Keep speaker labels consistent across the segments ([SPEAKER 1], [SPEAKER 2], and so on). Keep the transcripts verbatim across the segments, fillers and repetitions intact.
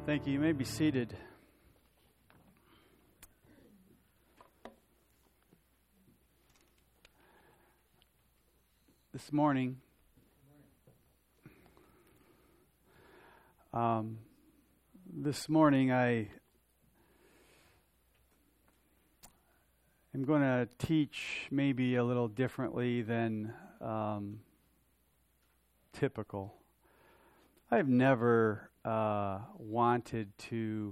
[SPEAKER 1] Thank you. You may be seated. This morning, um, this morning I am going to teach maybe a little differently than um, typical. I've never uh, wanted to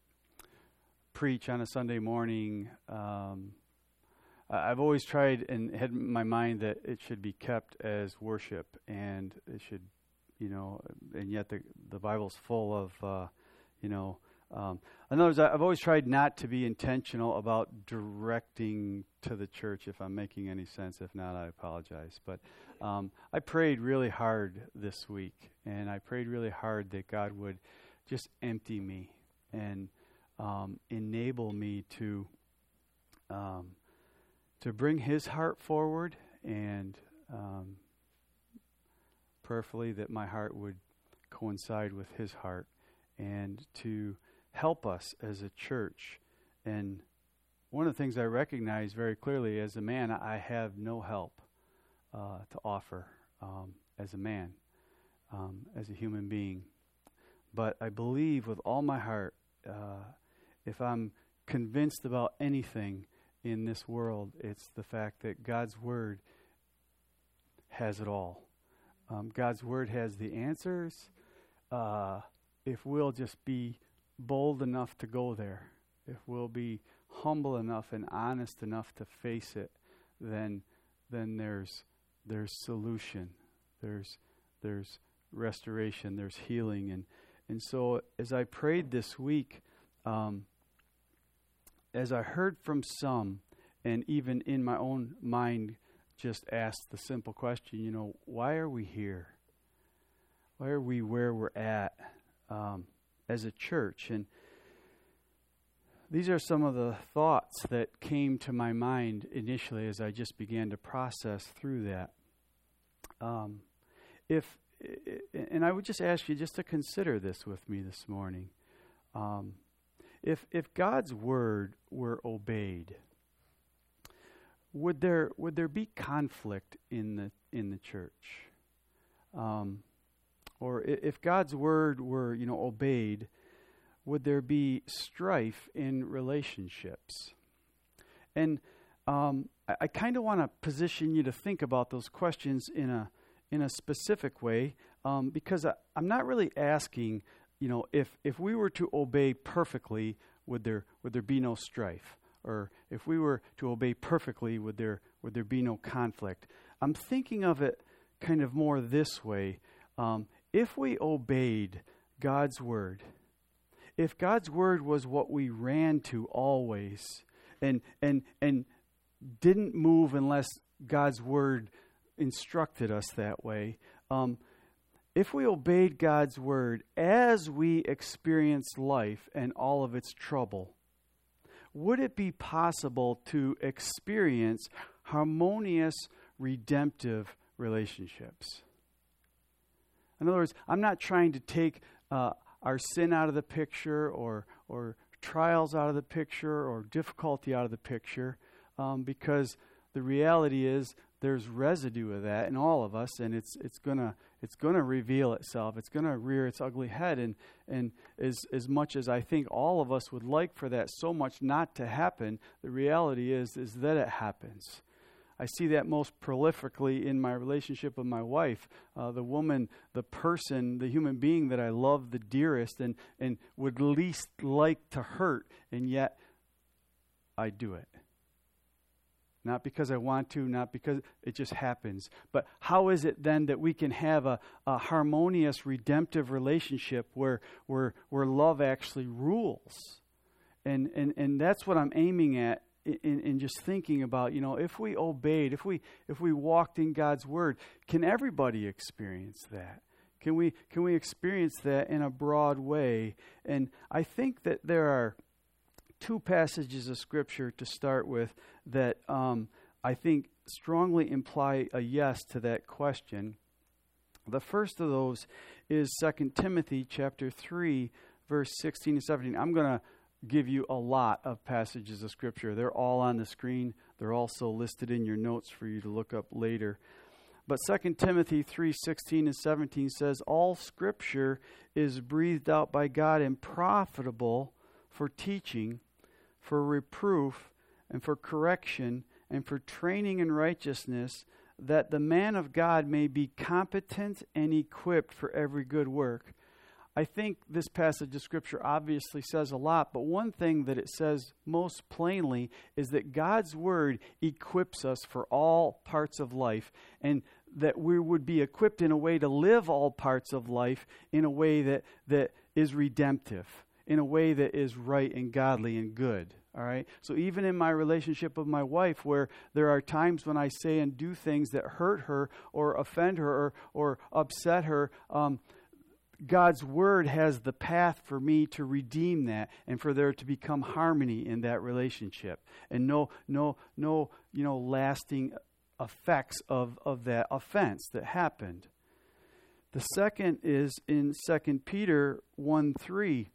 [SPEAKER 1] preach on a Sunday morning. Um, I've always tried and had in my mind that it should be kept as worship, and it should, you know, and yet the the Bible's full of, uh, you know, um, in other words, I've always tried not to be intentional about directing to the church. If I'm making any sense, if not, I apologize. But um, I prayed really hard this week, and I prayed really hard that God would just empty me and um, enable me to um, to bring His heart forward, and um, prayerfully that my heart would coincide with His heart, and to help us as a church. And one of the things I recognize very clearly as a man, I have no help uh, to offer um, as a man, um, as a human being. But I believe with all my heart, uh, if I'm convinced about anything in this world, it's the fact that God's Word has it all. Um, God's Word has the answers. Uh, if we'll just be bold enough to go there, if we'll be humble enough and honest enough to face it, then then there's there's solution, there's there's restoration, there's healing, and and so as I prayed this week, um, as I heard from some, and even in my own mind, just asked the simple question, you know, why are we here? Why are we where we're at um, as a church? And these are some of the thoughts that came to my mind initially as I just began to process through that. Um, if and I would just ask you just to consider this with me this morning. Um, if if God's word were obeyed, would there would there be conflict in the in the church? Um, or if God's word were, you know, obeyed, would there be strife in relationships? And um, I, I kind of want to position you to think about those questions in a in a specific way, um, because I, I'm not really asking, you know, if if we were to obey perfectly, would there would there be no strife? Or if we were to obey perfectly, would there would there be no conflict? I'm thinking of it kind of more this way. Um, if we obeyed God's word, if God's word was what we ran to always, and and and didn't move unless God's word instructed us that way, um, if we obeyed God's word as we experience life and all of its trouble, would it be possible to experience harmonious, redemptive relationships? In other words, I'm not trying to take uh, our sin out of the picture, or or trials out of the picture, or difficulty out of the picture, um, because the reality is there's residue of that in all of us, and it's it's gonna it's gonna reveal itself. It's gonna rear its ugly head, and and as as much as I think all of us would like for that so much not to happen, the reality is is that it happens. I see that most prolifically in my relationship with my wife, uh, the woman, the person, the human being that I love the dearest and, and would least like to hurt, and yet I do it. Not because I want to, not because it just happens. But how is it then that we can have a, a harmonious, redemptive relationship where, where, where love actually rules? And, and, and that's what I'm aiming at. In, in just thinking about, you know, if we obeyed, if we if we walked in God's word, can everybody experience that? Can we can we experience that in a broad way? And I think that there are two passages of Scripture to start with that um, I think strongly imply a yes to that question. The first of those is Second Timothy chapter three, verse sixteen and seventeen. I'm going to give you a lot of passages of Scripture. They're all on the screen. They're also listed in your notes for you to look up later. But Second Timothy three sixteen and seventeen says, all Scripture is breathed out by God and profitable for teaching, for reproof, and for correction, and for training in righteousness, that the man of God may be competent and equipped for every good work. I think this passage of Scripture obviously says a lot, but one thing that it says most plainly is that God's Word equips us for all parts of life, and that we would be equipped in a way to live all parts of life in a way that, that is redemptive, in a way that is right and godly and good. All right? So even in my relationship with my wife, where there are times when I say and do things that hurt her or offend her or, or upset her, um, God's Word has the path for me to redeem that and for there to become harmony in that relationship and no no no you know lasting effects of, of that offense that happened. The second is in Second Peter one three,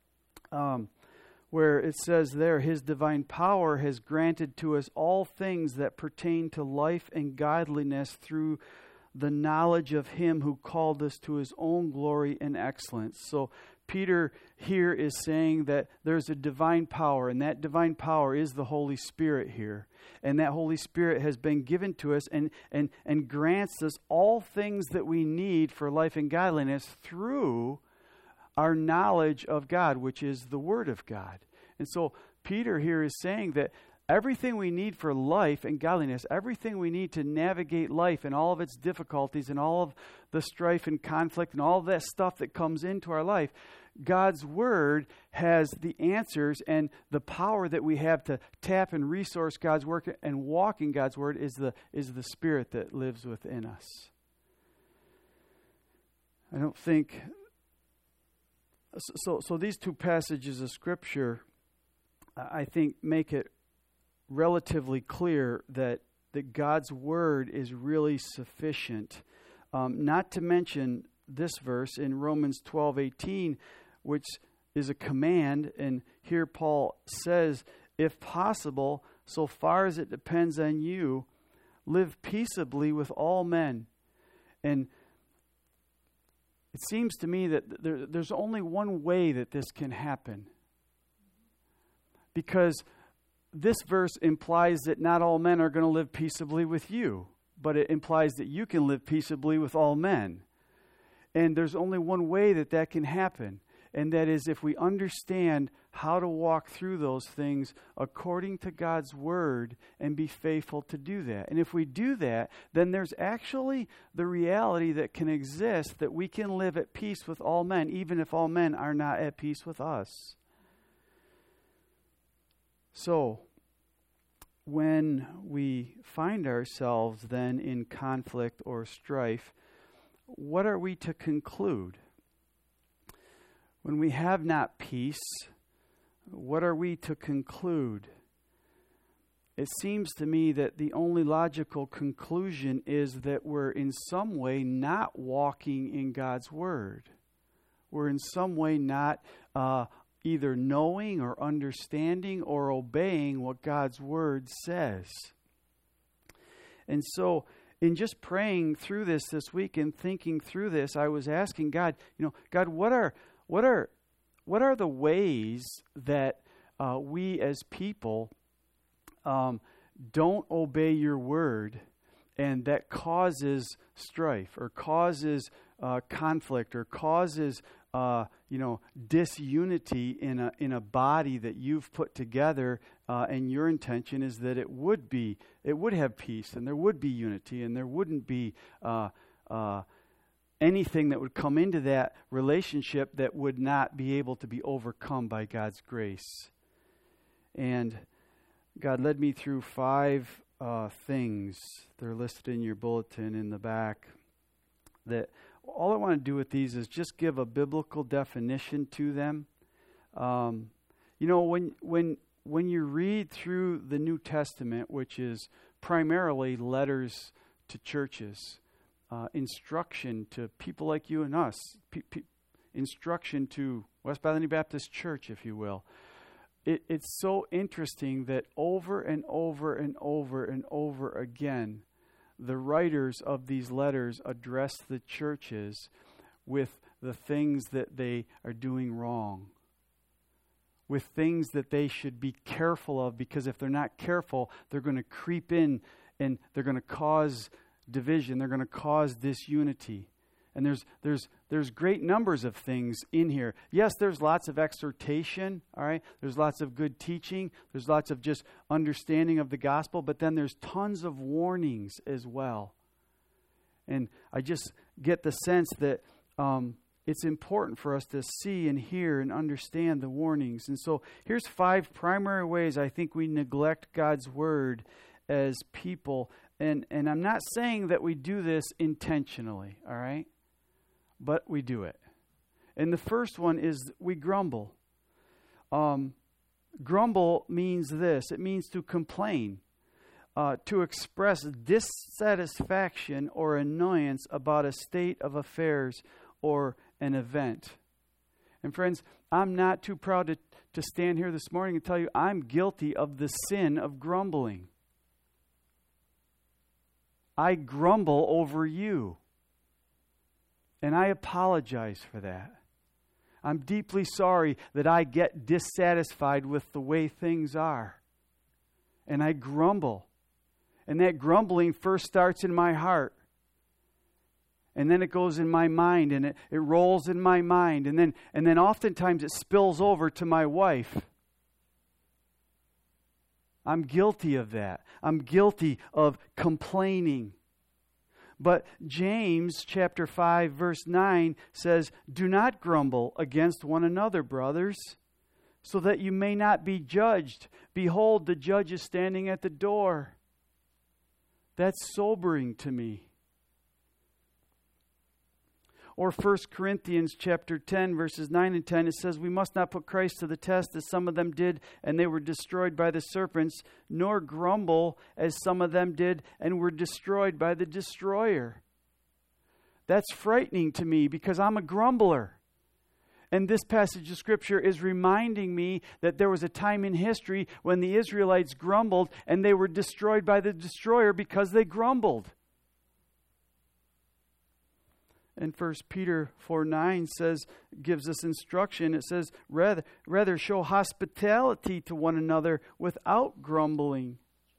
[SPEAKER 1] um, where it says there, His divine power has granted to us all things that pertain to life and godliness through the knowledge of Him who called us to His own glory and excellence. So Peter here is saying that there's a divine power, and that divine power is the Holy Spirit here. And that Holy Spirit has been given to us and, and, and grants us all things that we need for life and godliness through our knowledge of God, which is the Word of God. And so Peter here is saying that everything we need for life and godliness, everything we need to navigate life and all of its difficulties and all of the strife and conflict and all of that stuff that comes into our life, God's Word has the answers, and the power that we have to tap and resource God's work and walk in God's Word is the is the Spirit that lives within us. I don't think so. So these two passages of Scripture, I think, make it relatively clear that, that God's Word is really sufficient. Um, not to mention this verse in Romans twelve eighteen, which is a command, and here Paul says, if possible, so far as it depends on you, live peaceably with all men. And it seems to me that there, there's only one way that this can happen. Because this verse implies that not all men are going to live peaceably with you, but it implies that you can live peaceably with all men. And there's only one way that that can happen, and that is if we understand how to walk through those things according to God's Word and be faithful to do that. And if we do that, then there's actually the reality that can exist that we can live at peace with all men, even if all men are not at peace with us. So, when we find ourselves then in conflict or strife, what are we to conclude? When we have not peace, what are we to conclude? It seems to me that the only logical conclusion is that we're in some way not walking in God's Word. We're in some way not uh, either knowing or understanding or obeying what God's Word says. And so, in just praying through this this week and thinking through this, I was asking God, you know, God, what are what are what are the ways that uh, we as people um, don't obey your Word, and that causes strife or causes uh, conflict or causes Uh, you know, disunity in a in a body that you've put together, uh, and your intention is that it would be, it would have peace, and there would be unity, and there wouldn't be uh, uh, anything that would come into that relationship that would not be able to be overcome by God's grace. And God led me through five uh, things. They're listed in your bulletin in the back. That all I want to do with these is just give a biblical definition to them. Um, you know, when when when you read through the New Testament, which is primarily letters to churches, uh, instruction to people like you and us, pe- pe- instruction to West Bethany Baptist Church, if you will. It, it's so interesting that over and over and over and over again, the writers of these letters address the churches with the things that they are doing wrong, with things that they should be careful of, because if they're not careful, they're going to creep in and they're going to cause division. They're going to cause disunity. And there's there's there's great numbers of things in here. Yes, there's lots of exhortation, all right? There's lots of good teaching. There's lots of just understanding of the gospel, but then there's tons of warnings as well. And I just get the sense that um, it's important for us to see and hear and understand the warnings. And so here's five primary ways I think we neglect God's word as people. And, and I'm not saying that we do this intentionally, all right? But we do it. And the first one is we grumble. Um, grumble means this. It means to complain, uh, to express dissatisfaction or annoyance about a state of affairs or an event. And friends, I'm not too proud to, to stand here this morning and tell you I'm guilty of the sin of grumbling. I grumble over you. And I apologize for that. I'm deeply sorry that I get dissatisfied with the way things are. And I grumble. And that grumbling first starts in my heart. And then it goes in my mind, and it, it rolls in my mind. And then, and then oftentimes it spills over to my wife. I'm guilty of that. I'm guilty of complaining. But James chapter five verse nine says, "Do not grumble against one another, brothers, so that you may not be judged. Behold, the judge is standing at the door." That's sobering to me. Or First Corinthians chapter ten, verses nine and ten, it says, "We must not put Christ to the test as some of them did, and they were destroyed by the serpents, nor grumble as some of them did, and were destroyed by the destroyer." That's frightening to me because I'm a grumbler. And this passage of Scripture is reminding me that there was a time in history when the Israelites grumbled, and they were destroyed by the destroyer because they grumbled. And First Peter four nine says, gives us instruction. It says, rather, rather show hospitality to one another without grumbling.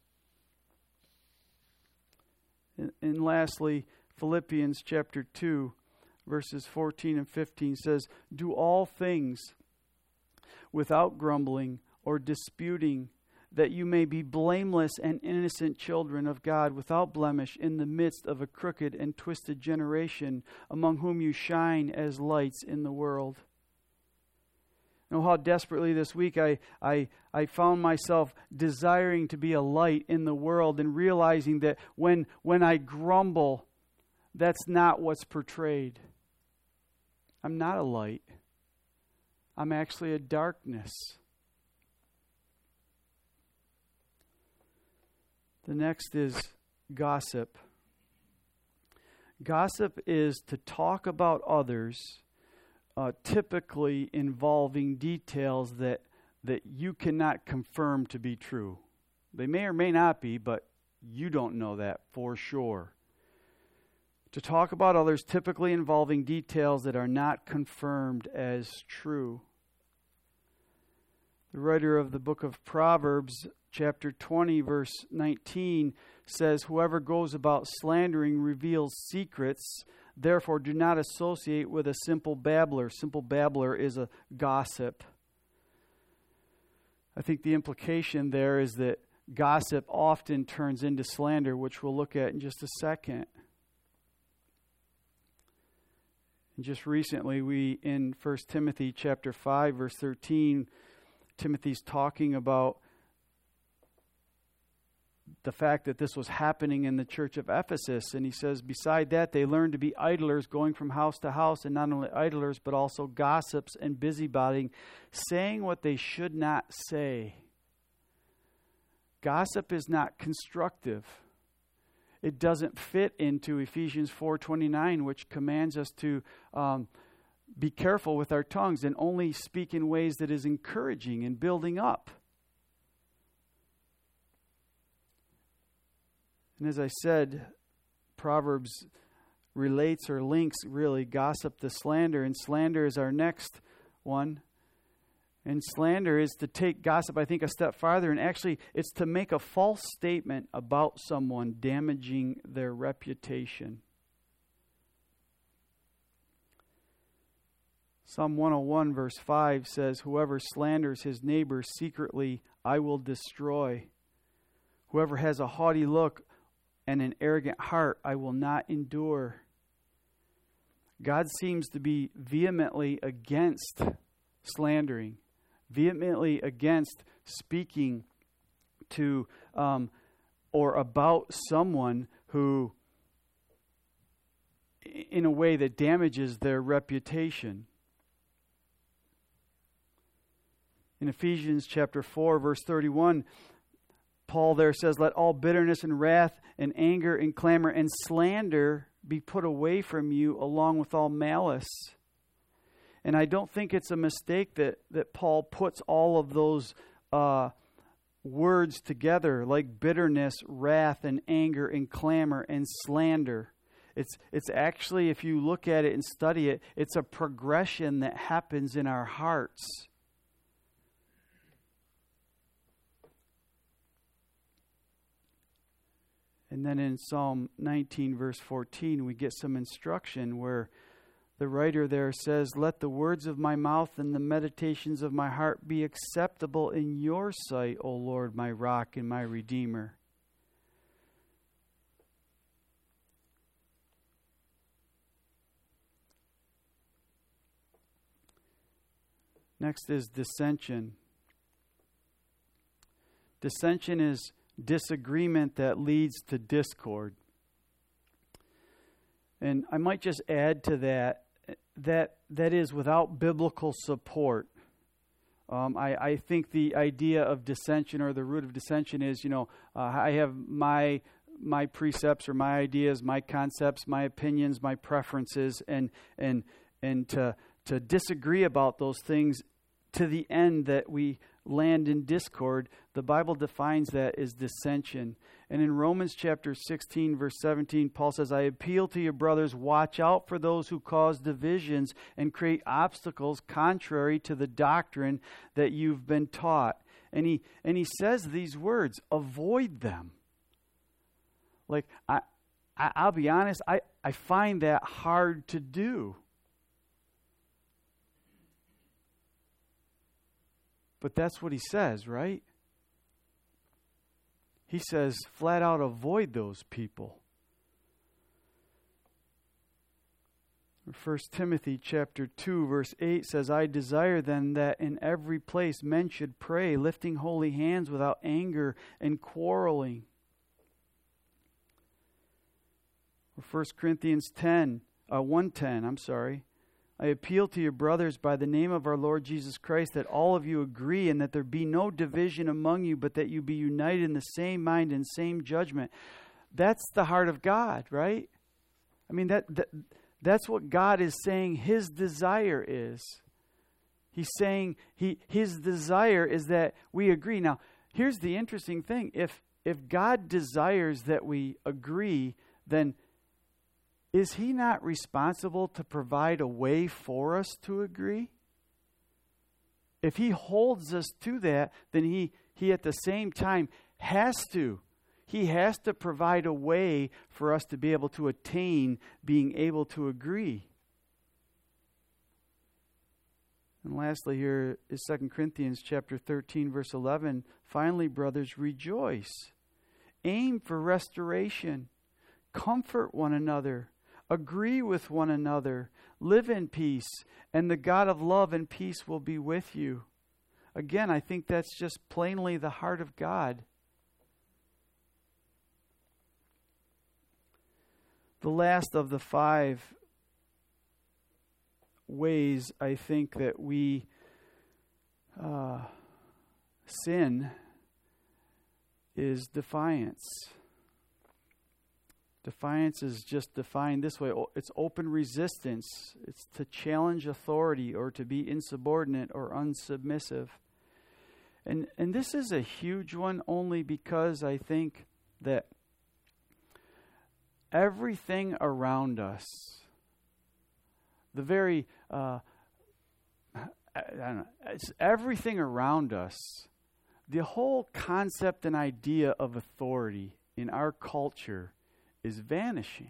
[SPEAKER 1] And, and lastly, Philippians chapter two, verses fourteen and fifteen says, "Do all things without grumbling or disputing, that you may be blameless and innocent children of God, without blemish, in the midst of a crooked and twisted generation, among whom you shine as lights in the world." You know how desperately this week I, I, I found myself desiring to be a light in the world, and realizing that when, when I grumble, that's not what's portrayed. I'm not a light. I'm actually a darkness. The next is gossip. Gossip is to talk about others, uh, typically involving details that, that you cannot confirm to be true. They may or may not be, but you don't know that for sure. To talk about others, typically involving details that are not confirmed as true. The writer of the book of Proverbs, chapter twenty, verse nineteen, says, "Whoever goes about slandering reveals secrets. Therefore, do not associate with a simple babbler." Simple babbler is a gossip. I think the implication there is that gossip often turns into slander, which we'll look at in just a second. And just recently, we in First Timothy chapter five, verse thirteen, Timothy's talking about the fact that this was happening in the church of Ephesus. And he says, beside that, they learned to be idlers, going from house to house, and not only idlers, but also gossips and busybody, saying what they should not say. Gossip is not constructive. It doesn't fit into Ephesians four twenty-nine, which commands us to um, be careful with our tongues and only speak in ways that is encouraging and building up. And as I said, Proverbs relates or links really gossip to slander, and slander is our next one. And slander is to take gossip, I think, a step farther, and actually it's to make a false statement about someone, damaging their reputation. Psalm one oh one verse five says, "Whoever slanders his neighbor secretly, I will destroy. Whoever has a haughty look and an arrogant heart, I will not endure." God seems to be vehemently against slandering, vehemently against speaking to um, or about someone who, in a way that damages their reputation. In Ephesians chapter four, verse thirty-one, Paul there says, "Let all bitterness and wrath and anger and clamor and slander be put away from you, along with all malice." And I don't think it's a mistake that, that Paul puts all of those uh, words together, like bitterness, wrath, and anger, and clamor, and slander. It's, it's actually, if you look at it and study it, it's a progression that happens in our hearts. And then in Psalm nineteen, verse fourteen, we get some instruction where the writer there says, "Let the words of my mouth and the meditations of my heart be acceptable in your sight, O Lord, my rock and my redeemer." Next is dissension. Dissension is disagreement that leads to discord. And I might just add to that, that that is without biblical support. Um, I, I think the idea of dissension, or the root of dissension, is, you know, uh, I have my my precepts or my ideas, my concepts, my opinions, my preferences, and and and to to disagree about those things to the end that we land in discord. The Bible defines that as dissension. And in Romans chapter sixteen, verse seventeen, Paul says, "I appeal to you, brothers, watch out for those who cause divisions and create obstacles contrary to the doctrine that you've been taught." And he and he says these words, avoid them. Like, I, I I'll be honest, I, I find that hard to do. But that's what he says, right? He says, flat out, avoid those people. First Timothy chapter two, verse eight says, "I desire then that in every place men should pray, lifting holy hands without anger and quarreling." Or First Corinthians ten, uh, one ten, I'm sorry. "I appeal to you, brothers, by the name of our Lord Jesus Christ, that all of you agree and that there be no division among you, but that you be united in the same mind and same judgment." That's the heart of God, right? I mean, that, that that's what God is saying his desire is. He's saying he his desire is that we agree. Now, here's the interesting thing. If if God desires that we agree, then is he not responsible to provide a way for us to agree? If he holds us to that, then he, he at the same time has to. He has to provide a way for us to be able to attain being able to agree. And lastly, here is Second Corinthians chapter thirteen, verse eleven. "Finally, brothers, rejoice. Aim for restoration. Comfort one another. Agree with one another. Live in peace. And the God of love and peace will be with you." Again, I think that's just plainly the heart of God. The last of the five ways I think that we uh, sin is defiance. Defiance is just defined this way. It's open resistance. It's to challenge authority or to be insubordinate or unsubmissive. And and this is a huge one only because I think that everything around us, the very, uh, I, I don't know, it's everything around us, the whole concept and idea of authority in our culture is vanishing.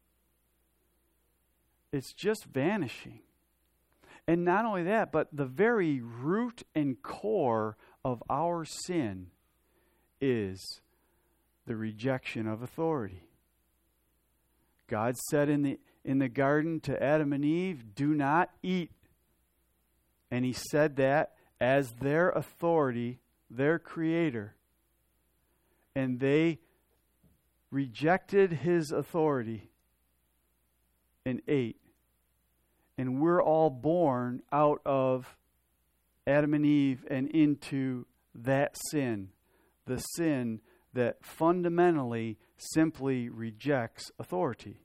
[SPEAKER 1] It's just vanishing. And not only that, but the very root and core of our sin is the rejection of authority. God said in the in the garden to Adam and Eve, "Do not eat." And he said that as their authority, their creator. And they rejected his authority and ate. And we're all born out of Adam and Eve and into that sin, the sin that fundamentally simply rejects authority.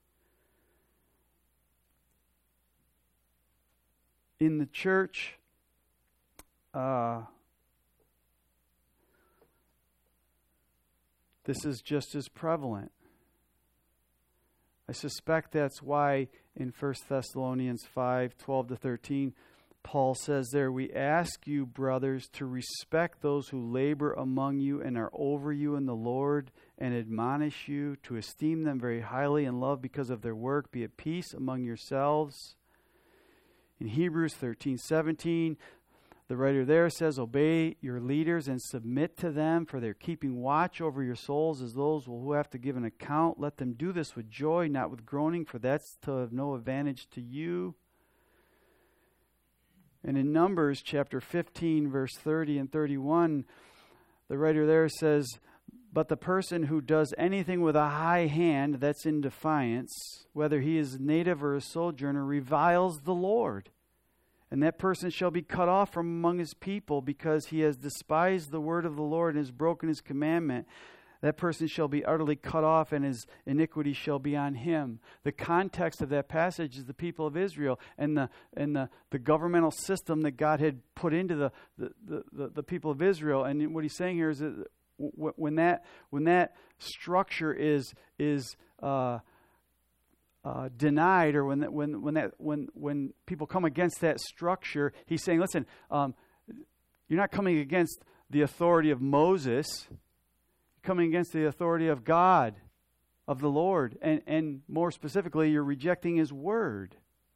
[SPEAKER 1] In the church, uh, this is just as prevalent. I suspect that's why in First Thessalonians five, twelve to thirteen, Paul says there, "We ask you, brothers, to respect those who labor among you and are over you in the Lord, and admonish you to esteem them very highly in love because of their work. Be at peace among yourselves." In Hebrews thirteen, seventeen, the writer there says, "Obey your leaders and submit to them, for they're keeping watch over your souls as those who have to give an account. Let them do this with joy, not with groaning, for that's to have no advantage to you." And in Numbers chapter fifteen, verse thirty and thirty-one, the writer there says, "But the person who does anything with a high hand that's in defiance, whether he is native or a sojourner, reviles the Lord. And that person shall be cut off from among his people because he has despised the word of the Lord and has broken his commandment. That person shall be utterly cut off, and his iniquity shall be on him." The context of that passage is the people of Israel and the and the, the governmental system that God had put into the, the, the, the, the people of Israel. And what he's saying here is that when that when that structure is is uh, uh, denied, or when that, when when that when when people come against that structure, he's saying, "Listen, um, you're not coming against the authority of Moses. Coming against the authority of God, of the Lord, and, and more specifically, you're rejecting His Word."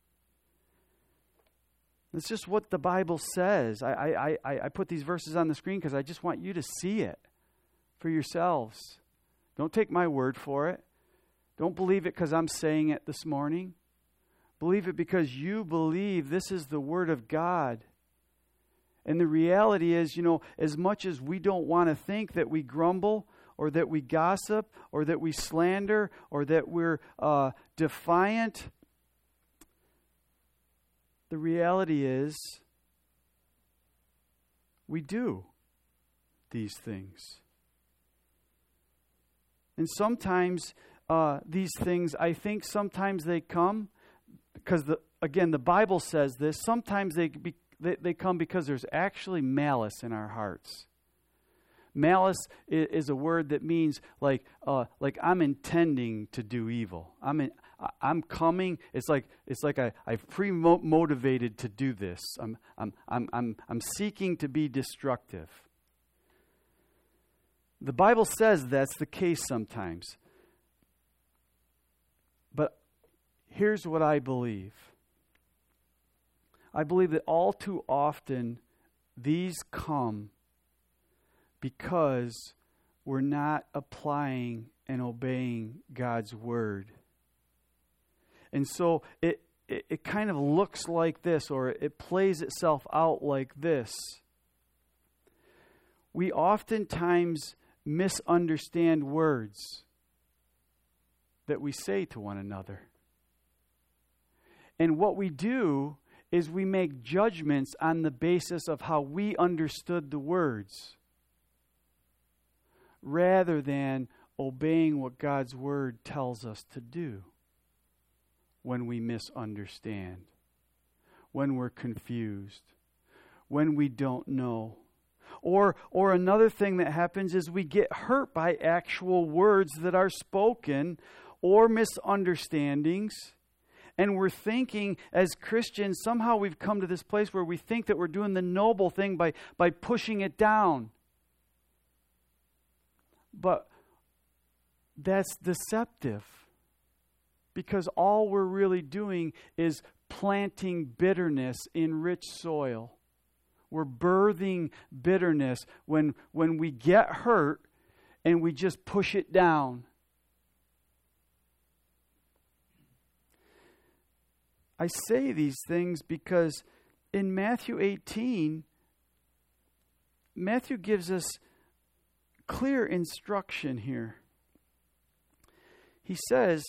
[SPEAKER 1] That's just what the Bible says. I, I, I, I put these verses on the screen because I just want you to see it for yourselves. Don't take my word for it. Don't believe it because I'm saying it this morning. Believe it because you believe this is the Word of God. And the reality is, you know, as much as we don't want to think that we grumble or that we gossip or that we slander or that we're uh, defiant, the reality is we do these things. And sometimes uh, these things, I think sometimes they come because, the again, the Bible says this. Sometimes they be They, they come because there's actually malice in our hearts. Malice is, is a word that means like uh, like I'm intending to do evil. I'm in, I'm coming. It's like it's like I, I've pre-motivated to do this. I'm I'm I'm I'm I'm seeking to be destructive. The Bible says that's the case sometimes. But here's what I believe. I believe that all too often these come because we're not applying and obeying God's Word. And so it, it, it kind of looks like this, or it plays itself out like this. We oftentimes misunderstand words that we say to one another. And what we do is we make judgments on the basis of how we understood the words rather than obeying what God's Word tells us to do when we misunderstand, when we're confused, when we don't know. Or, or another thing that happens is we get hurt by actual words that are spoken or misunderstandings. And we're thinking as Christians, somehow we've come to this place where we think that we're doing the noble thing by, by pushing it down. But that's deceptive. Because all we're really doing is planting bitterness in rich soil. We're birthing bitterness when, when we get hurt and we just push it down. I say these things because in Matthew eighteen, Matthew gives us clear instruction here. He says,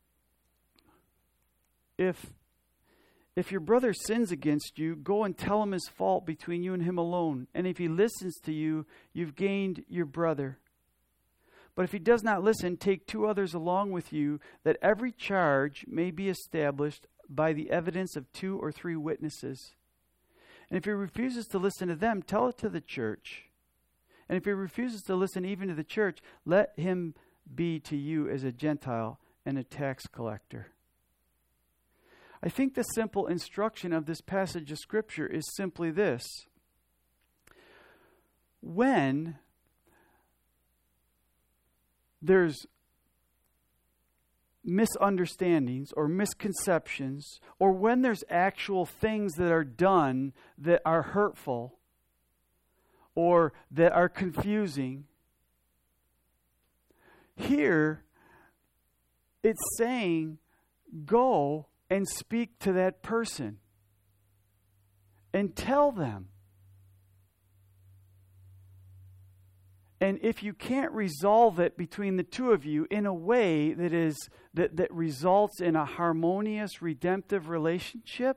[SPEAKER 1] if If your brother sins against you, go and tell him his fault between you and him alone. And if he listens to you, you've gained your brother. But if he does not listen, take two others along with you, that every charge may be established by the evidence of two or three witnesses. And if he refuses to listen to them, tell it to the church. And if he refuses to listen even to the church, let him be to you as a Gentile and a tax collector. I think the simple instruction of this passage of Scripture is simply this. When there's misunderstandings or misconceptions, or when there's actual things that are done that are hurtful or that are confusing, here it's saying, go and speak to that person and tell them. And if you can't resolve it between the two of you in a way that is that, that results in a harmonious, redemptive relationship,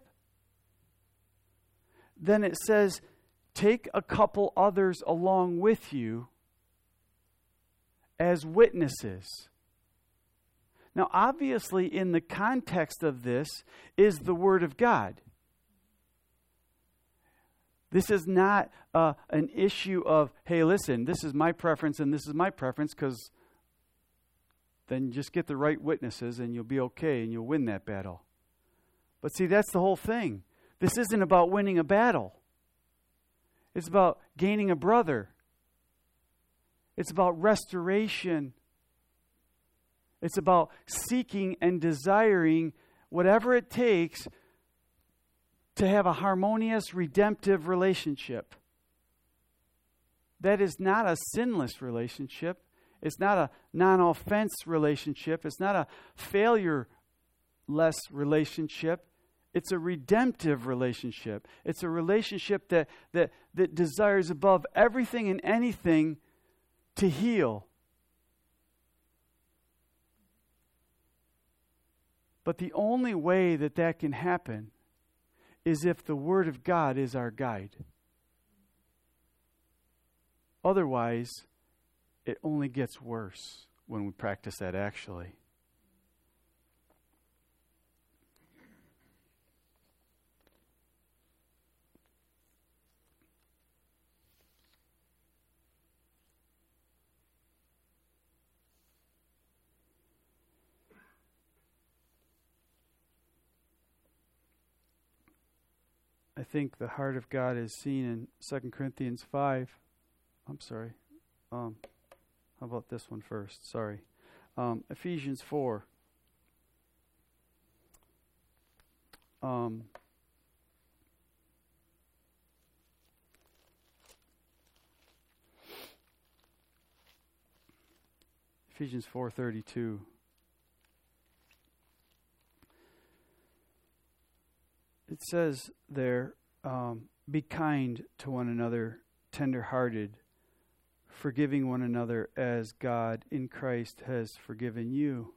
[SPEAKER 1] then it says, take a couple others along with you as witnesses. Now, obviously, in the context of this is the Word of God. This is not uh, an issue of, hey, listen, this is my preference and this is my preference, because then just get the right witnesses and you'll be okay and you'll win that battle. But see, that's the whole thing. This isn't about winning a battle. It's about gaining a brother. It's about restoration. It's about seeking and desiring whatever it takes to have a harmonious, redemptive relationship. That is not a sinless relationship. It's not a non-offense relationship. It's not a failure-less relationship. It's a redemptive relationship. It's a relationship that, that, that desires above everything and anything to heal. But the only way that that can happen is if the Word of God is our guide. Otherwise, it only gets worse when we practice that actually. I think the heart of God is seen in Second Corinthians five. I'm sorry. Um, how about this one first? Sorry. Um, Ephesians four. Um, Ephesians four thirty-two. It says there, um, be kind to one another, tender-hearted, forgiving one another as God in Christ has forgiven you.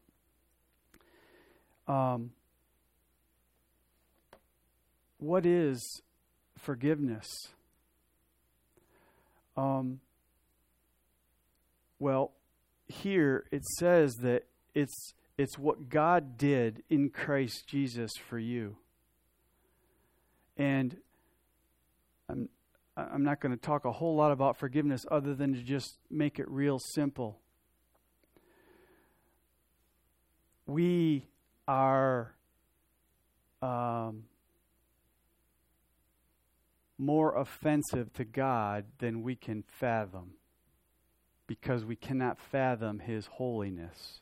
[SPEAKER 1] Um, what is forgiveness? Um, well, here it says that it's it's what God did in Christ Jesus for you. And I'm I'm not going to talk a whole lot about forgiveness other than to just make it real simple. We are um, more offensive to God than we can fathom, because we cannot fathom His holiness.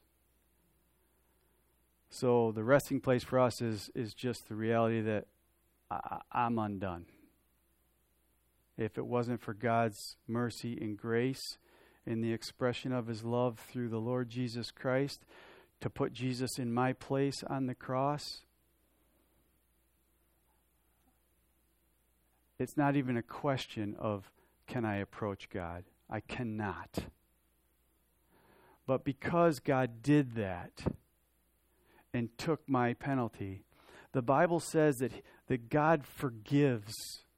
[SPEAKER 1] So the resting place for us is is just the reality that I, I'm undone. If it wasn't for God's mercy and grace in the expression of His love through the Lord Jesus Christ to put Jesus in my place on the cross, it's not even a question of, can I approach God? I cannot. But because God did that and took my penalty, the Bible says that, that God forgives.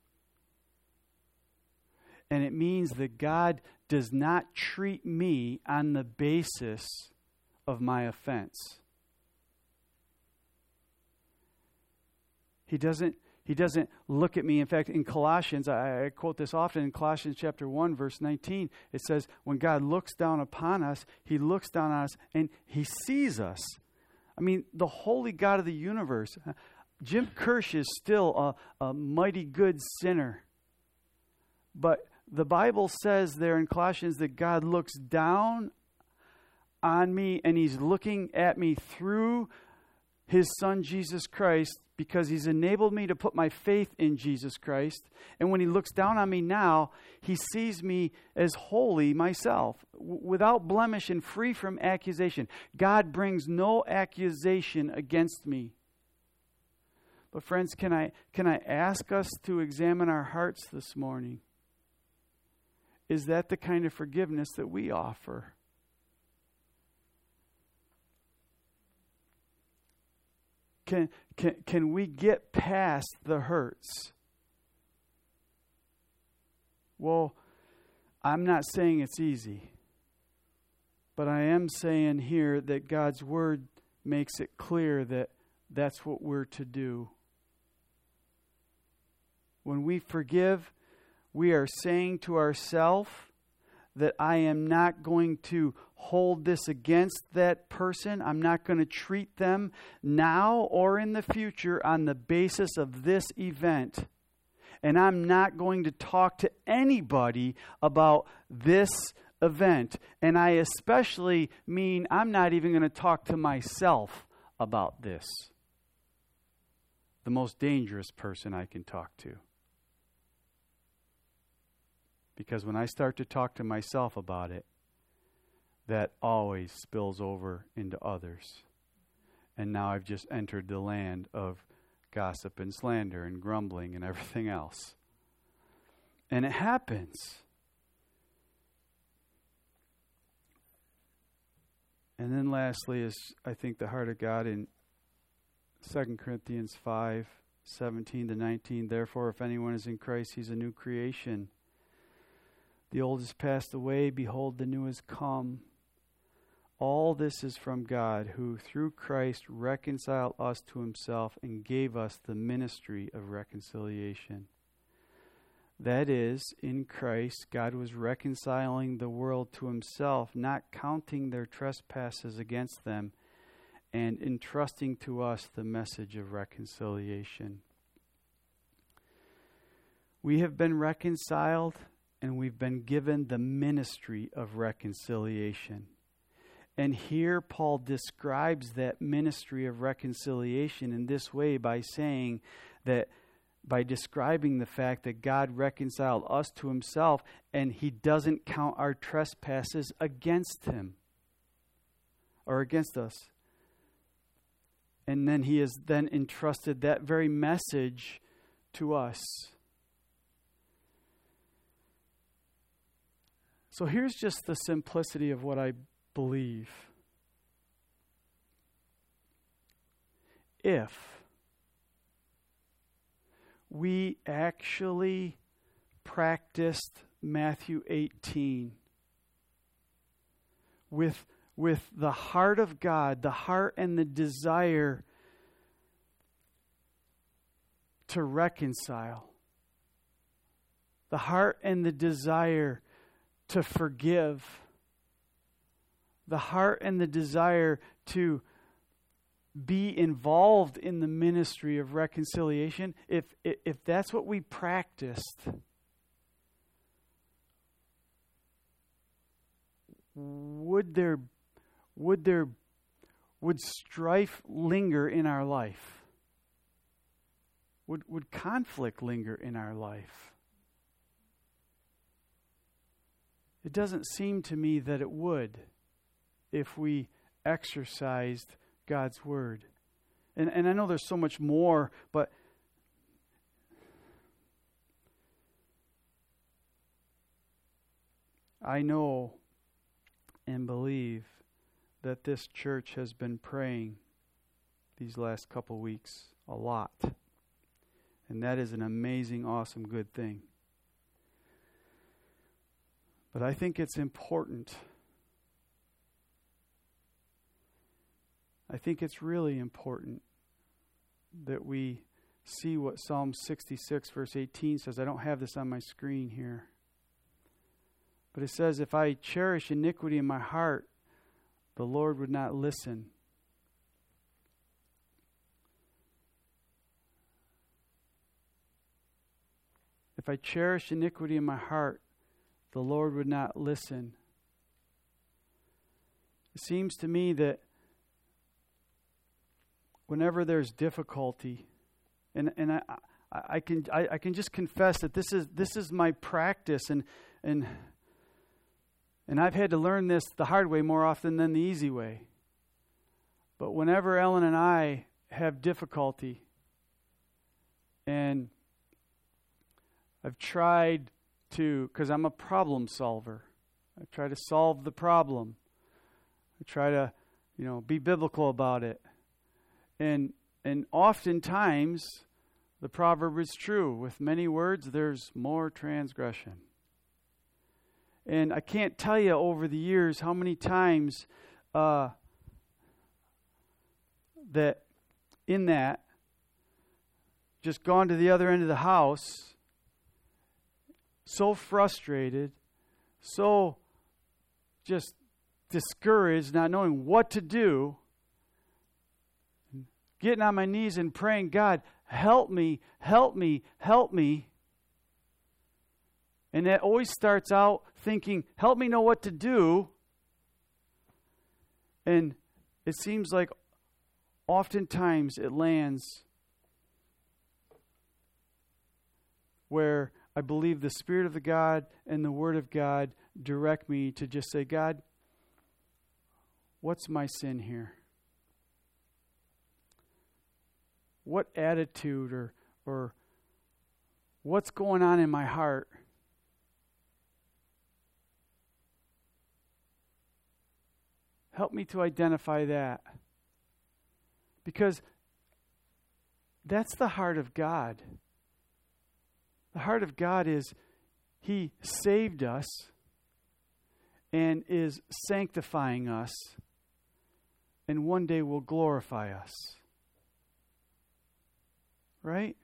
[SPEAKER 1] And it means that God does not treat me on the basis of my offense. He doesn't He doesn't look at me. In fact, in Colossians, I, I quote this often, in Colossians chapter one, verse nineteen, it says, when God looks down upon us, He looks down on us and He sees us. I mean, the holy God of the universe. Jim Kirsch is still a, a mighty good sinner. But the Bible says there in Colossians that God looks down on me and He's looking at me through His Son, Jesus Christ, because He's enabled me to put my faith in Jesus Christ. And when He looks down on me now, He sees me as holy myself, w- without blemish and free from accusation. God brings no accusation against me. But friends, can I can I ask us to examine our hearts this morning? Is that the kind of forgiveness that we offer? Can, can, can we get past the hurts? Well, I'm not saying it's easy, but I am saying here that God's Word makes it clear that that's what we're to do. When we forgive, we are saying to ourselves that I am not going to hold this against that person. I'm not going to treat them now or in the future on the basis of this event. And I'm not going to talk to anybody about this event. And I especially mean I'm not even going to talk to myself about this. The most dangerous person I can talk to. Because when I start to talk to myself about it, that always spills over into others. And now I've just entered the land of gossip and slander and grumbling and everything else. And it happens. And then lastly is, I think, the heart of God in Second Corinthians five, seventeen to nineteen. Therefore, if anyone is in Christ, he's a new creation. The old has passed away, behold, the new has come. All this is from God, who through Christ reconciled us to Himself and gave us the ministry of reconciliation. That is, in Christ, God was reconciling the world to Himself, not counting their trespasses against them, and entrusting to us the message of reconciliation. We have been reconciled, and we've been given the ministry of reconciliation. And here Paul describes that ministry of reconciliation in this way by saying that, by describing the fact that God reconciled us to Himself and He doesn't count our trespasses against Him or against us. And then He has then entrusted that very message to us. So here's just the simplicity of what I believe. If we actually practiced Matthew eighteen, with, with the heart of God, the heart and the desire to reconcile, the heart and the desire to forgive, the heart and the desire to be involved in the ministry of reconciliation, if if that's what we practiced, would there would there would strife linger in our life? Would would conflict linger in our life? It doesn't seem to me that it would if we exercised God's Word. And and I know there's so much more, but I know and believe that this church has been praying these last couple weeks a lot. And that is an amazing, awesome, good thing. But I think it's important. I think it's really important that we see what Psalm sixty-six verse eighteen says. I don't have this on my screen here. But it says, if I cherish iniquity in my heart, the Lord would not listen. If I cherish iniquity in my heart, the Lord would not listen. It seems to me that whenever there's difficulty, and and I I, I can I, I can just confess that this is this is my practice, and and and I've had to learn this the hard way more often than the easy way. But whenever Ellen and I have difficulty, and I've tried to, because I'm a problem solver, I try to solve the problem. I try to, you know, be biblical about it. And and oftentimes, the proverb is true. With many words, there's more transgression. And I can't tell you over the years how many times uh, that in that, just gone to the other end of the house, so frustrated, so just discouraged, not knowing what to do, getting on my knees and praying, God, help me, help me, help me. And that always starts out thinking, help me know what to do. And it seems like oftentimes it lands where I believe the Spirit of the God and the Word of God direct me to just say, God, what's my sin here? What attitude or or what's going on in my heart? Help me to identify that. Because that's the heart of God. The heart of God is He saved us and is sanctifying us, and one day will glorify us. Right?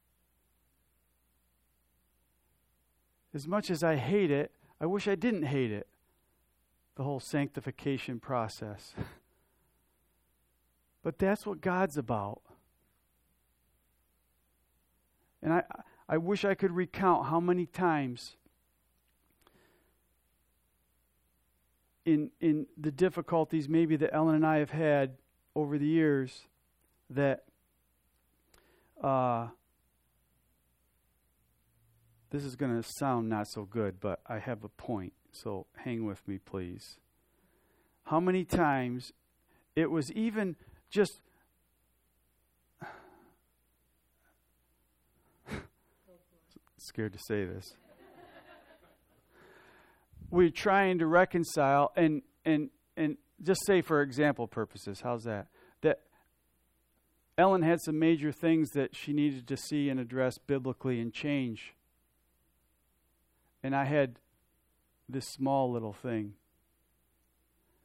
[SPEAKER 1] As much as I hate it, I wish I didn't hate it. The whole sanctification process. But that's what God's about. And I I wish I could recount how many times in in the difficulties maybe that Ellen and I have had over the years that uh, this is going to sound not so good, but I have a point, so hang with me, please. How many times it was even just scared to say this. We're trying to reconcile and and and just say for example purposes, how's that? That Ellen had some major things that she needed to see and address biblically and change. And I had this small little thing.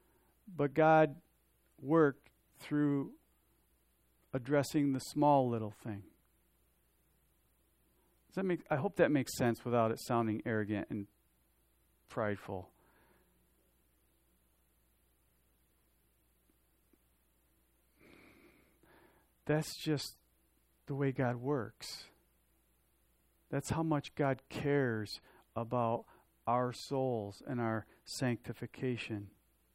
[SPEAKER 1] But God worked through addressing the small little thing. Does that make, I hope that makes sense without it sounding arrogant and prideful. That's just the way God works. That's how much God cares about our souls and our sanctification.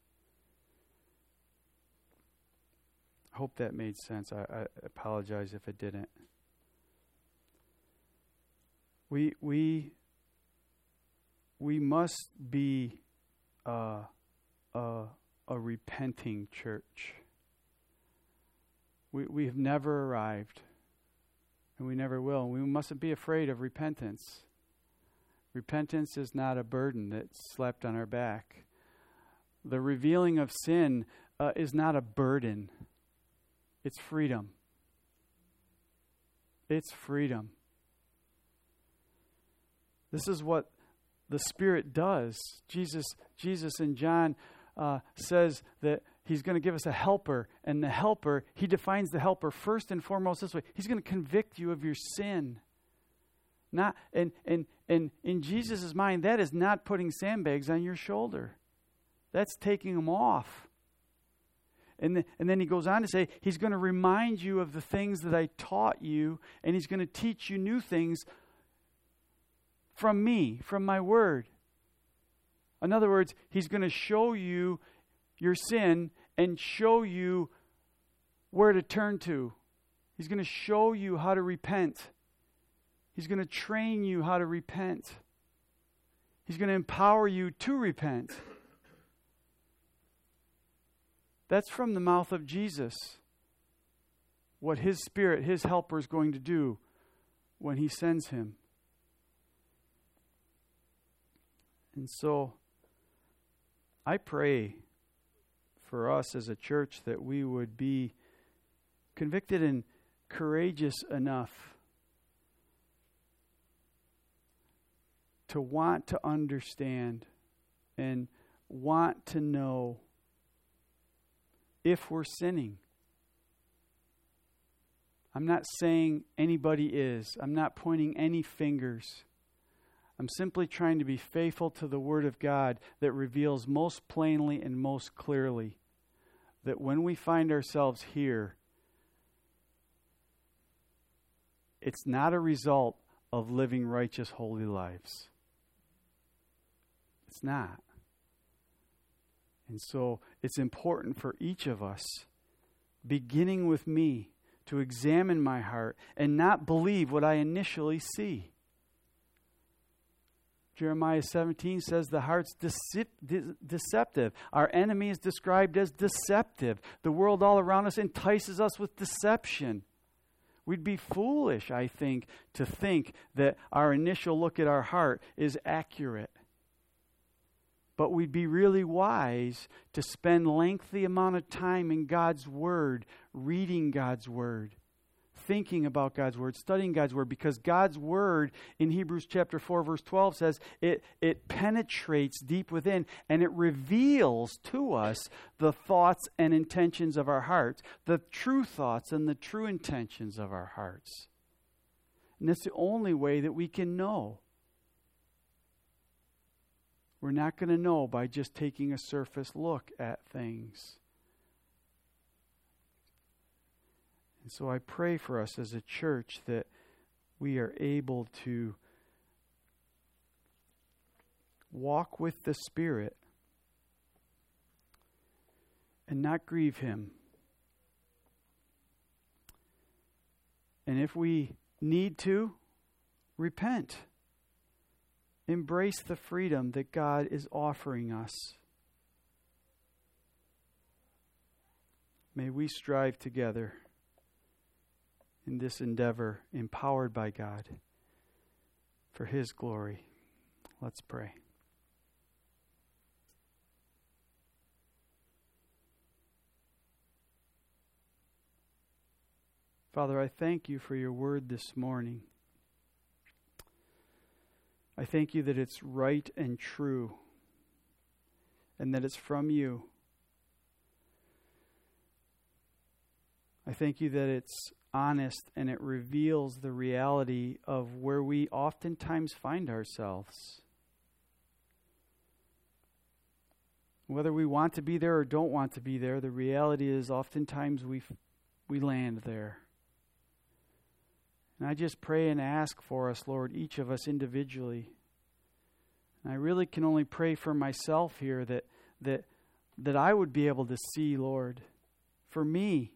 [SPEAKER 1] I hope that made sense. I, I apologize if it didn't. We we we must be uh, a a repenting church. We we have never arrived, and we never will. We mustn't be afraid of repentance. Repentance is not a burden that's slapped on our back. The revealing of sin uh, is not a burden. It's freedom. It's freedom. This is what the Spirit does. Jesus, Jesus in John uh, says that He's going to give us a helper, and the helper, He defines the helper first and foremost this way: He's going to convict you of your sin. Not and and and in Jesus' mind, that is not putting sandbags on your shoulder. That's taking them off. And, the, and then he goes on to say, He's going to remind you of the things that I taught you, and He's going to teach you new things from me, from my word. In other words, He's going to show you your sin and show you where to turn to. He's going to show you how to repent. He's going to train you how to repent. He's going to empower you to repent. That's from the mouth of Jesus. What His Spirit, His helper, is going to do when He sends Him. And so, I pray for us as a church that we would be convicted and courageous enough to want to understand and want to know if we're sinning. I'm not saying anybody is. I'm not pointing any fingers. I'm simply trying to be faithful to the Word of God that reveals most plainly and most clearly that when we find ourselves here, it's not a result of living righteous, holy lives. It's not. And so it's important for each of us, beginning with me, to examine my heart and not believe what I initially see. Jeremiah seventeen says the heart's decep- de- deceptive. Our enemy is described as deceptive. The world all around us entices us with deception. We'd be foolish, I think, to think that our initial look at our heart is accurate. But we'd be really wise to spend lengthy amount of time in God's Word, reading God's Word, thinking about God's Word, studying God's Word, because God's Word in Hebrews chapter four, verse twelve says it, it penetrates deep within and it reveals to us the thoughts and intentions of our hearts, the true thoughts and the true intentions of our hearts. And that's the only way that we can know. We're not going to know by just taking a surface look at things. And so I pray for us as a church that we are able to walk with the Spirit and not grieve Him. And if we need to, repent. Embrace the freedom that God is offering us. May we strive together in this endeavor, empowered by God, for His glory. Let's pray. Father, I thank You for Your word this morning. I thank You that it's right and true, and that it's from You. I thank you that it's honest and it reveals the reality of where we oftentimes find ourselves. Whether we want to be there or don't want to be there, the reality is oftentimes we we land there. And I just pray and ask for us, Lord, each of us individually. And I really can only pray for myself here that that that I would be able to see, Lord, for me,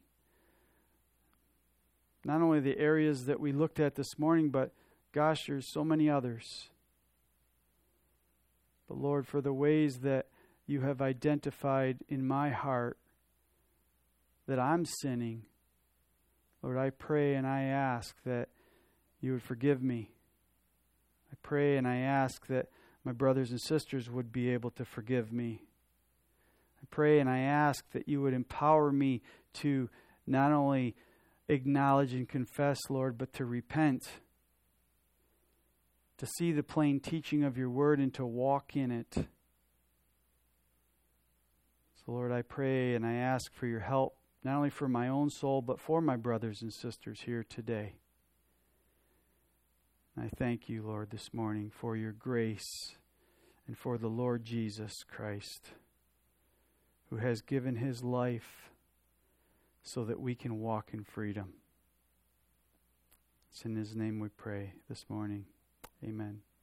[SPEAKER 1] not only the areas that we looked at this morning, but gosh, there's so many others. But Lord, for the ways that you have identified in my heart that I'm sinning, Lord, I pray and I ask that you would forgive me. I pray and I ask that my brothers and sisters would be able to forgive me. I pray and I ask that you would empower me to not only acknowledge and confess, Lord, but to repent, to see the plain teaching of your word and to walk in it. So, Lord, I pray and I ask for your help, not only for my own soul, but for my brothers and sisters here today. I thank you, Lord, this morning for your grace and for the Lord Jesus Christ, who has given his life so that we can walk in freedom. It's in his name we pray this morning. Amen.